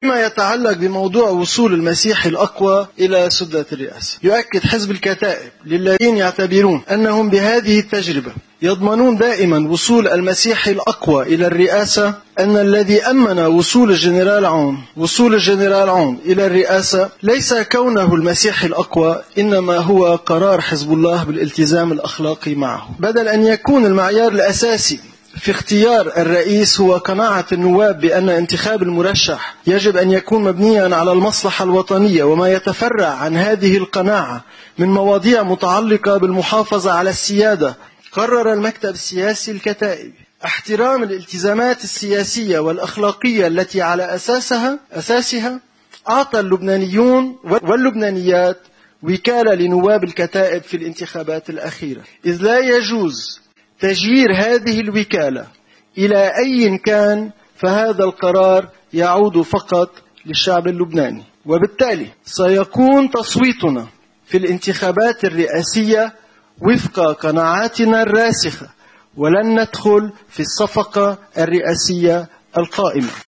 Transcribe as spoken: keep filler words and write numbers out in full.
ما يتعلق بموضوع وصول المسيح الأقوى إلى سدة الرئاسة، يؤكد حزب الكتائب للذين يعتبرون أنهم بهذه التجربة يضمنون دائما وصول المسيح الأقوى إلى الرئاسة أن الذي أمن وصول الجنرال عون وصول الجنرال عون إلى الرئاسة ليس كونه المسيح الأقوى، إنما هو قرار حزب الله بالالتزام الأخلاقي معه، بدل أن يكون المعيار الأساسي في اختيار الرئيس هو قناعة النواب بأن انتخاب المرشح يجب أن يكون مبنيا على المصلحة الوطنية وما يتفرع عن هذه القناعة من مواضيع متعلقة بالمحافظة على السيادة. قرر المكتب السياسي الكتائبي احترام الالتزامات السياسية والأخلاقية التي على أساسها أساسها أعطى اللبنانيون واللبنانيات وكالة لنواب الكتائب في الانتخابات الأخيرة، إذ لا يجوز تجيير هذه الوكالة إلى أي كان، فهذا القرار يعود فقط للشعب اللبناني، وبالتالي سيكون تصويتنا في الانتخابات الرئاسية وفق قناعاتنا الراسخة، ولن ندخل في الصفقة الرئاسية القائمة.